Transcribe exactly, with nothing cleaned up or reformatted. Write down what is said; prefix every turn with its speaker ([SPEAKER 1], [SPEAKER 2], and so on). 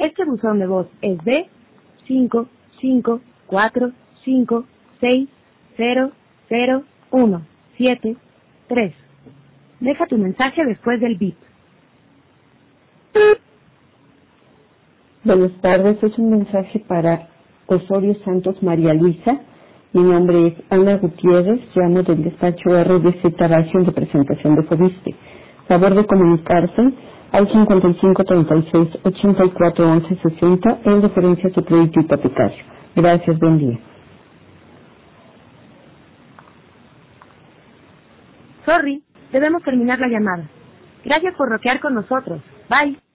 [SPEAKER 1] Este buzón de voz es de cinco cinco cuatro cinco seis cero cero uno siete tres. Deja tu mensaje después del bip.
[SPEAKER 2] Buenas tardes, es un mensaje para Osorio Santos María Luisa. Mi nombre es Ana Gutiérrez, llamo del despacho R D Z Bajo en representación de Fobiste. Favor de comunicarse al cincuenta y cinco treinta y seis ochenta y cuatro once sesenta en referencia a su crédito hipotecario. Gracias, buen día.
[SPEAKER 1] Sorry, debemos terminar la llamada. Gracias por rockear con nosotros. Bye.